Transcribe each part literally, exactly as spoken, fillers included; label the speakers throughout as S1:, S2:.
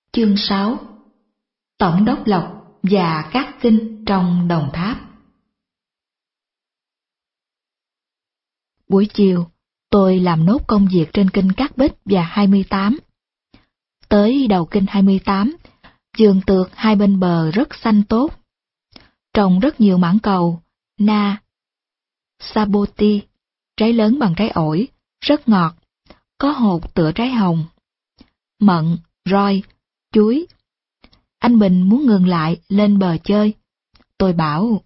S1: Chương sáu. Tổng đốc Lộc và các kinh trong Đồng Tháp. Buổi chiều, tôi làm nốt công việc trên kinh Cát Bích và hai mươi tám. Tới đầu kinh hai mươi tám, vườn tược hai bên bờ rất xanh tốt. Trồng rất nhiều mãng cầu, na, saboti, trái lớn bằng trái ổi, rất ngọt, có hột tựa trái hồng. Mận, roi, chuối. Anh Bình muốn ngừng lại lên bờ chơi. Tôi bảo,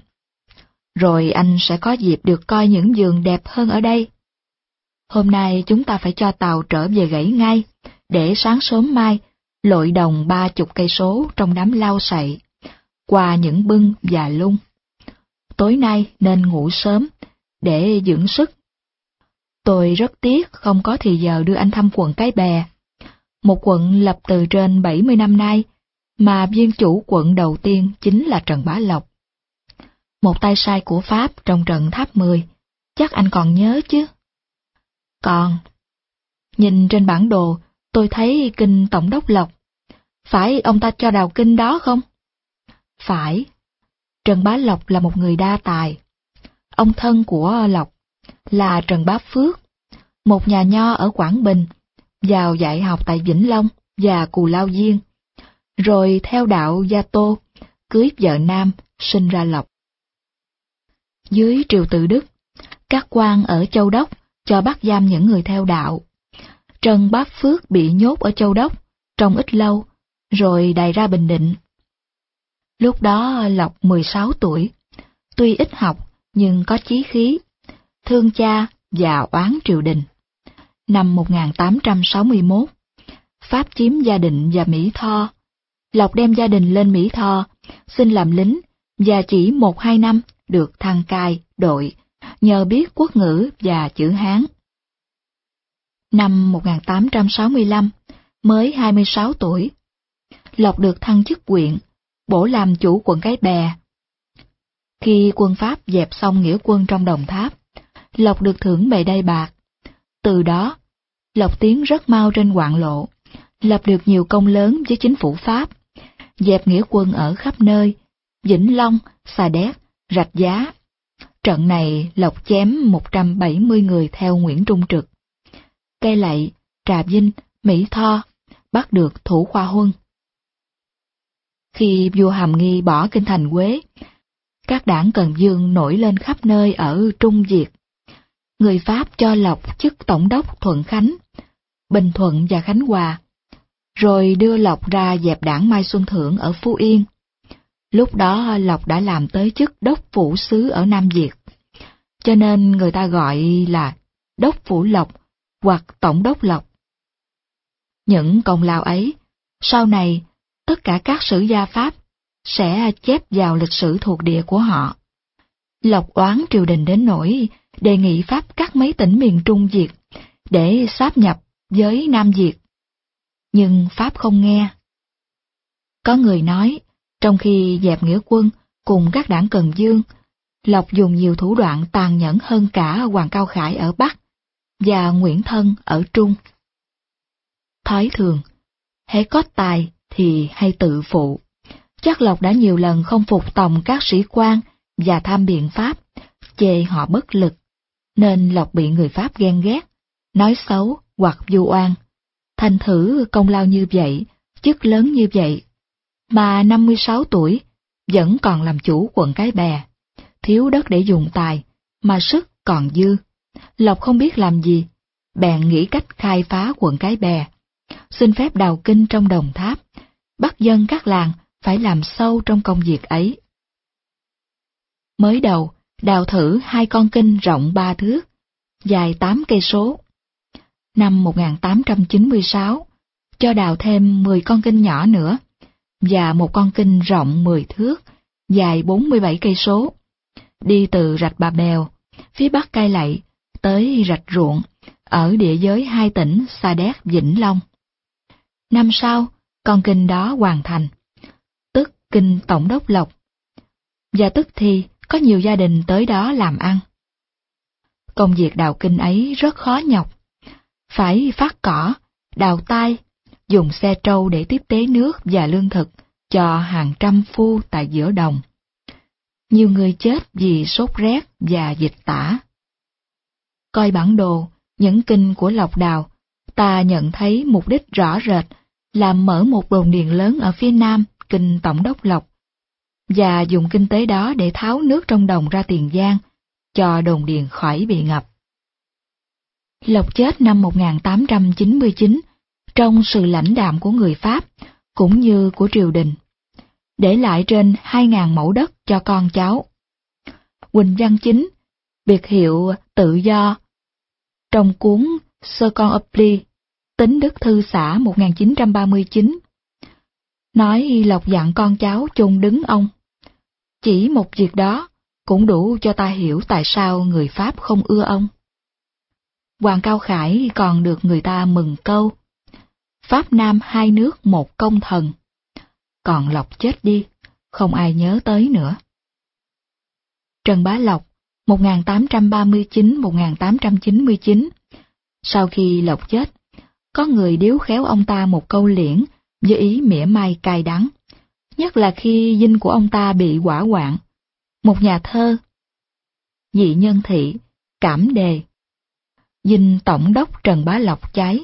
S1: rồi anh sẽ có dịp được coi những vườn đẹp hơn ở đây. Hôm nay chúng ta phải cho tàu trở về Gãy ngay, để sáng sớm mai lội đồng ba chục cây số trong đám lau sậy, qua những bưng và lung. Tối nay nên ngủ sớm, để dưỡng sức. Tôi rất tiếc không có thì giờ đưa anh thăm quận Cái Bè, một quận lập từ trên bảy mươi năm nay, mà viên chủ quận đầu tiên chính là Trần Bá Lộc. Một tay sai của Pháp trong trận Tháp mười, chắc anh còn nhớ chứ? Còn. Nhìn trên bản đồ, tôi thấy kinh Tổng đốc Lộc. Phải ông ta cho đào kinh đó không? Phải. Trần Bá Lộc là một người đa tài. Ông thân của Lộc là Trần Bá Phước, một nhà nho ở Quảng Bình, vào dạy học tại Vĩnh Long và Cù Lao Diên, rồi theo đạo Gia Tô, cưới vợ Nam, sinh ra Lộc. Dưới triều Tự Đức, các quan ở Châu Đốc cho bắt giam những người theo đạo. Trần Bá Phước bị nhốt ở Châu Đốc trong ít lâu, rồi đày ra Bình Định. Lúc đó Lộc mười sáu tuổi, tuy ít học nhưng có chí khí, thương cha và oán triều đình. Năm một nghìn tám trăm sáu mươi mốt, Pháp chiếm Gia Định và Mỹ Tho. Lộc đem gia đình lên Mỹ Tho, xin làm lính, và chỉ một hai năm được thăng cai đội, nhờ biết quốc ngữ và chữ Hán. Năm một nghìn tám trăm sáu mươi lăm, mới hai mươi sáu tuổi, Lộc được thăng chức huyện, bổ làm chủ quận Cái Bè. Khi quân Pháp dẹp xong nghĩa quân trong Đồng Tháp, Lộc được thưởng bề đai bạc. Từ đó, Lộc tiến rất mau trên hoạn lộ, lập được nhiều công lớn với chính phủ Pháp, dẹp nghĩa quân ở khắp nơi, Vĩnh Long, Sa Đéc, Rạch Giá. Trận này Lộc chém một trăm bảy mươi người theo Nguyễn Trung Trực. Cây Lậy, Trà Vinh, Mỹ Tho, bắt được Thủ Khoa Huân. Khi vua Hàm Nghi bỏ kinh thành Quế, các đảng Cần Dương nổi lên khắp nơi ở Trung Việt. Người Pháp cho Lộc chức tổng đốc Thuận Khánh, Bình Thuận và Khánh Hòa, rồi đưa Lộc ra dẹp đảng Mai Xuân Thưởng ở Phú Yên. Lúc đó Lộc đã làm tới chức đốc phủ sứ ở Nam Việt, cho nên người ta gọi là đốc phủ Lộc hoặc tổng đốc Lộc. Những công lao ấy, sau này tất cả các sử gia Pháp sẽ chép vào lịch sử thuộc địa của họ. Lộc oán triều đình đến nỗi đề nghị Pháp cắt mấy tỉnh miền Trung Việt để sáp nhập với Nam Việt. Nhưng Pháp không nghe. Có người nói, trong khi dẹp nghĩa quân cùng các đảng Cần Dương, Lộc dùng nhiều thủ đoạn tàn nhẫn hơn cả Hoàng Cao Khải ở Bắc và Nguyễn Thân ở Trung. Thói thường, hễ có tài thì hay tự phụ. Chắc Lộc đã nhiều lần không phục tòng các sĩ quan và tham biện Pháp, chê họ bất lực, nên Lộc bị người Pháp ghen ghét, nói xấu hoặc vu oan. Thành thử công lao như vậy, chức lớn như vậy, mà năm mươi sáu tuổi vẫn còn làm chủ quận Cái Bè, thiếu đất để dùng tài, mà sức còn dư. Lộc không biết làm gì, bèn nghĩ cách khai phá quận Cái Bè, xin phép đào kinh trong Đồng Tháp, bắt dân các làng phải làm sâu trong công việc ấy. Mới đầu, đào thử hai con kinh rộng ba thước, dài tám cây số. Năm một nghìn tám trăm chín mươi sáu, cho đào thêm mười con kinh nhỏ nữa, và một con kinh rộng mười thước, dài bốn mươi bảy cây số, đi từ rạch Bà Bèo, phía bắc Cai Lậy, tới rạch Ruộng, ở địa giới hai tỉnh Sa Đéc, Vĩnh Long. Năm sau, con kinh đó hoàn thành, tức kinh Tổng đốc Lộc, và tức thì có nhiều gia đình tới đó làm ăn. Công việc đào kinh ấy rất khó nhọc, phải phát cỏ, đào tai, dùng xe trâu để tiếp tế nước và lương thực cho hàng trăm phu tại giữa đồng. Nhiều người chết vì sốt rét và dịch tả. Coi bản đồ, những kinh của Lộc Đào, ta nhận thấy mục đích rõ rệt là mở một đồn điền lớn ở phía nam kinh Tổng đốc Lộc, và dùng kinh tế đó để tháo nước trong đồng ra Tiền Giang, cho đồn điền khỏi bị ngập. Lộc chết năm một nghìn tám trăm chín mươi chín trong sự lãnh đạm của người Pháp, cũng như của triều đình, để lại trên hai nghìn mẫu đất cho con cháu. Huỳnh Văn Chính, biệt hiệu Tự Do, trong cuốn Sơ Con Uppli, Tính Đức Thư Xã một nghìn chín trăm ba mươi chín, nói Lộc dặn con cháu chôn đứng ông. Chỉ một việc đó cũng đủ cho ta hiểu tại sao người Pháp không ưa ông. Hoàng Cao Khải còn được người ta mừng câu: Pháp Nam hai nước một công thần. Còn Lộc chết đi, không ai nhớ tới nữa. Trần Bá Lộc, một nghìn tám trăm ba mươi chín đến một nghìn tám trăm chín mươi chín. Sau khi Lộc chết, có người điếu khéo ông ta một câu liễn với ý mỉa mai cay đắng, nhất là khi dinh của ông ta bị hỏa hoạn. Một nhà thơ: Dị Nhân Thị, cảm đề, dinh tổng đốc Trần Bá Lộc cháy.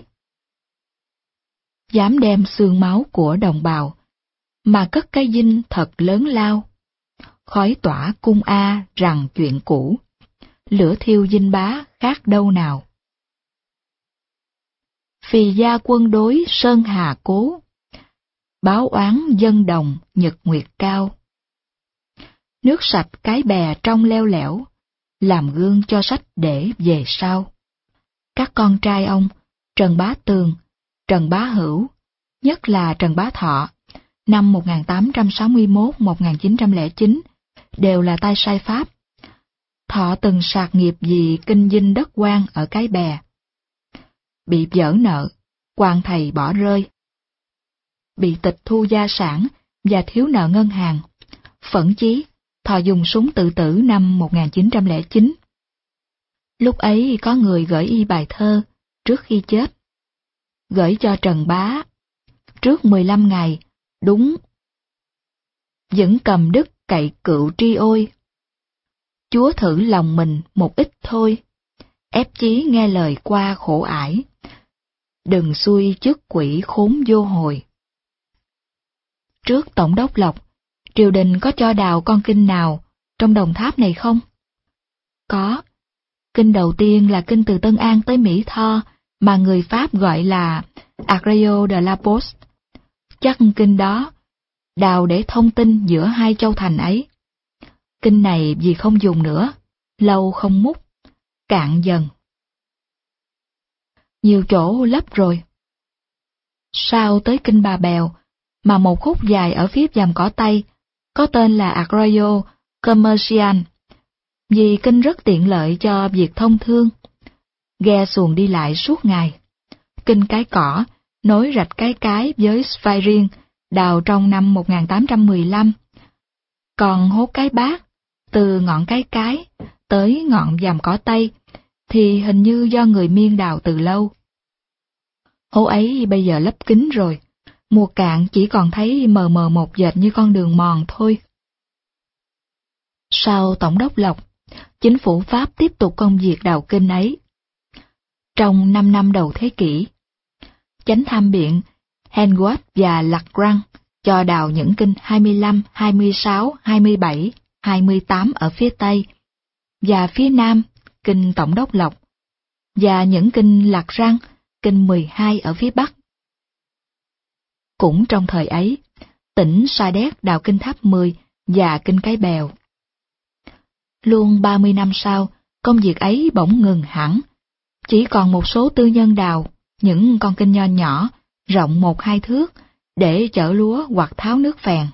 S1: Dám đem xương máu của đồng bào mà cất cái dinh thật lớn lao. Khói tỏa cung A rằng chuyện cũ, lửa thiêu dinh bá khác đâu nào. Phì gia quân đối sơn hà cố, báo oán dân đồng nhật nguyệt cao. Nước sạch cái bè trong leo lẻo, làm gương cho sách để về sau. Các con trai ông, Trần Bá Tường, Trần Bá Hữu, nhất là Trần Bá Thọ, năm một nghìn tám trăm sáu mươi mốt đến một nghìn chín trăm lẻ chín, đều là tay sai Pháp. Thọ từng sạc nghiệp vì kinh dinh đất quan ở cái bè. Bị vỡ nợ, quan thầy bỏ rơi. Bị tịch thu gia sản và thiếu nợ ngân hàng. Phẫn chí, Thọ dùng súng tự tử năm một nghìn chín trăm lẻ chín. Lúc ấy có người gửi y bài thơ trước khi chết. Gửi cho Trần Bá, trước mười lăm ngày, đúng. Vẫn cầm đức cậy cựu tri ôi. Chúa thử lòng mình một ít thôi, ép chí nghe lời qua khổ ải. Đừng xuôi chức quỷ khốn vô hồi. Trước Tổng đốc Lộc, triều đình có cho đào con kinh nào trong đồng tháp này không? Có. Kinh đầu tiên là kinh từ Tân An tới Mỹ Tho, mà người Pháp gọi là Arroyo de la Poste. Chắc kinh đó đào để thông tin giữa hai châu thành ấy. Kinh này vì không dùng nữa, lâu không múc, cạn dần. Nhiều chỗ lấp rồi. Sau tới kinh Bà Bèo, mà một khúc dài ở phía Giàm Cỏ Tây, có tên là Arroyo Comercial, vì kinh rất tiện lợi cho việc thông thương. Ghe xuồng đi lại suốt ngày. Kinh Cái Cỏ nối rạch Cái Cái với Sphairin, đào trong năm một nghìn tám trăm mười lăm. Còn hố Cái Bát, từ ngọn Cái Cái tới ngọn Giàm Cỏ Tây, thì hình như do người Miên đào từ lâu. Hố ấy bây giờ lấp kín rồi, mùa cạn chỉ còn thấy mờ mờ một dệt như con đường mòn thôi. Sau Tổng đốc Lộc, chính phủ Pháp tiếp tục công việc đào kinh ấy. Trong năm năm đầu thế kỷ, Chánh Tham Biện Henwatt và Lacrang cho đào những kinh hai mươi lăm, hai mươi sáu, hai mươi bảy, hai mươi tám ở phía Tây, và phía Nam, kinh Tổng đốc Lộc, và những kinh Lacrang, kinh mười hai ở phía Bắc. Cũng trong thời ấy, tỉnh Sa Đéc đào kinh Tháp mười và kinh Cái Bèo. Luôn ba mươi năm sau, công việc ấy bỗng ngừng hẳn, chỉ còn một số tư nhân đào những con kinh nho nhỏ, rộng một hai thước, để chở lúa hoặc tháo nước phèn.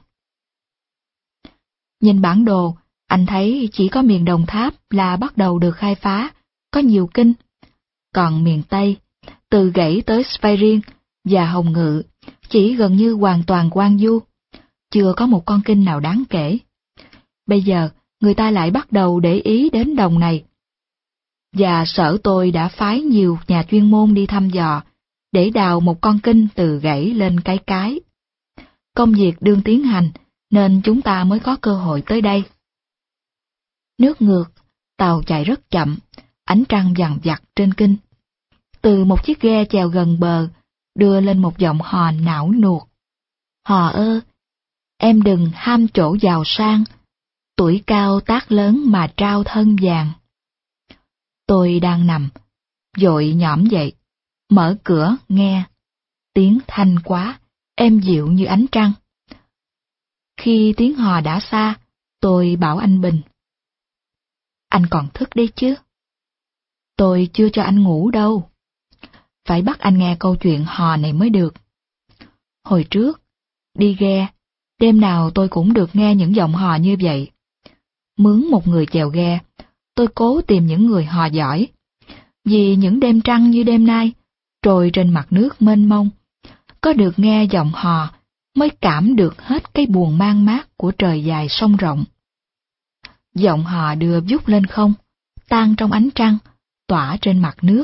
S1: Nhìn bản đồ, anh thấy chỉ có miền Đồng Tháp là bắt đầu được khai phá, có nhiều kinh. Còn miền Tây, từ Gãy tới Sphairin và Hồng Ngự, chỉ gần như hoàn toàn hoang vu, chưa có một con kinh nào đáng kể. Bây giờ, người ta lại bắt đầu để ý đến đồng này. Và sở tôi đã phái nhiều nhà chuyên môn đi thăm dò, để đào một con kinh từ gãy lên cái cái. Công việc đương tiến hành, nên chúng ta mới có cơ hội tới đây. Nước ngược, tàu chạy rất chậm, ánh trăng vằn vặt trên kinh. Từ một chiếc ghe chèo gần bờ, đưa lên một giọng hò não nuột. Hò ơ, em đừng ham chỗ giàu sang, tuổi cao tác lớn mà trao thân vàng. Tôi đang nằm, vội nhõm dậy, mở cửa nghe, tiếng thanh quá, êm dịu như ánh trăng. Khi tiếng hò đã xa, tôi bảo anh Bình. Anh còn thức đấy chứ? Tôi chưa cho anh ngủ đâu. Phải bắt anh nghe câu chuyện hò này mới được. Hồi trước, đi ghe, đêm nào tôi cũng được nghe những giọng hò như vậy. Mướn một người chèo ghe, tôi cố tìm những người hò giỏi. Vì những đêm trăng như đêm nay, trôi trên mặt nước mênh mông, có được nghe giọng hò mới cảm được hết cái buồn man mác của trời dài sông rộng. Giọng hò đưa vút lên không, tan trong ánh trăng, tỏa trên mặt nước.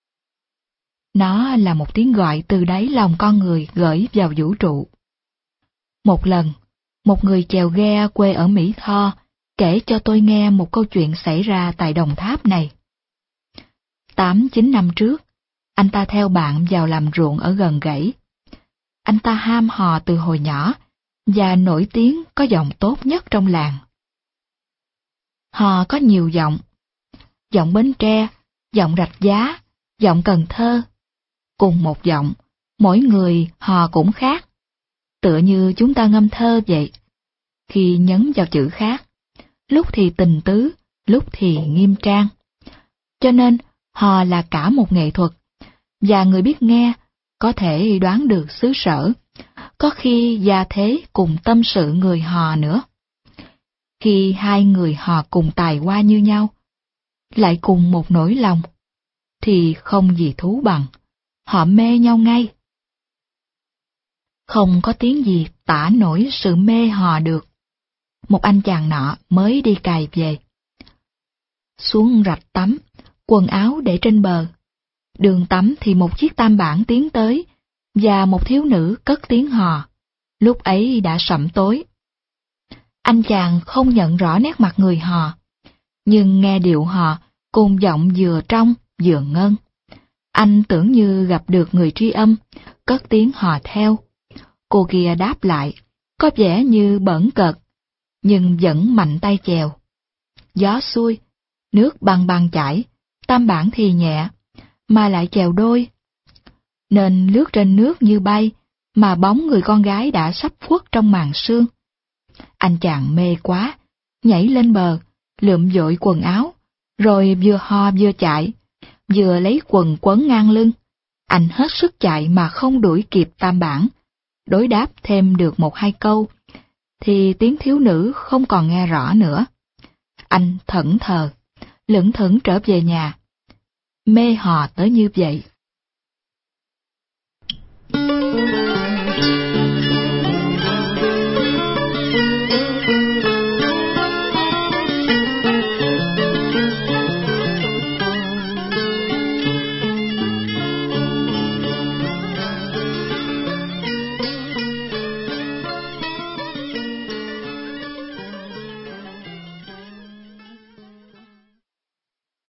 S1: Nó là một tiếng gọi từ đáy lòng con người gửi vào vũ trụ. Một lần, một người chèo ghe quê ở Mỹ Tho kể cho tôi nghe một câu chuyện xảy ra tại Đồng Tháp này. Tám chín năm trước, anh ta theo bạn vào làm ruộng ở gần gãy. Anh ta ham hò từ hồi nhỏ và nổi tiếng có giọng tốt nhất trong làng. Hò có nhiều giọng, giọng Bến Tre, giọng Rạch Giá, giọng Cần Thơ. Cùng một giọng, mỗi người hò cũng khác, tựa như chúng ta ngâm thơ vậy. Khi nhấn vào chữ khác, lúc thì tình tứ, lúc thì nghiêm trang. Cho nên, hò là cả một nghệ thuật, và người biết nghe có thể đoán được xứ sở, có khi gia thế cùng tâm sự người hò nữa. Khi hai người hò cùng tài hoa như nhau, lại cùng một nỗi lòng, thì không gì thú bằng, họ mê nhau ngay. Không có tiếng gì tả nổi sự mê hò được. Một anh chàng nọ mới đi cày về. Xuống rạch tắm, quần áo để trên bờ. Đường tắm thì một chiếc tam bản tiến tới, và một thiếu nữ cất tiếng hò. Lúc ấy đã sẩm tối. Anh chàng không nhận rõ nét mặt người hò, nhưng nghe điệu hò cùng giọng vừa trong vừa ngân. Anh tưởng như gặp được người tri âm, cất tiếng hò theo. Cô kia đáp lại, có vẻ như bỡn cợt, nhưng vẫn mạnh tay chèo. Gió xuôi, nước băng băng chảy, tam bản thì nhẹ, mà lại chèo đôi. Nên lướt trên nước như bay, mà bóng người con gái đã sắp khuất trong màn sương. Anh chàng mê quá, nhảy lên bờ, lượm dội quần áo, rồi vừa hò vừa chạy, vừa lấy quần quấn ngang lưng. Anh hết sức chạy mà không đuổi kịp tam bản, đối đáp thêm được một hai câu, thì tiếng thiếu nữ không còn nghe rõ nữa. Anh thẫn thờ, lững thững trở về nhà. Mê hò tới như vậy.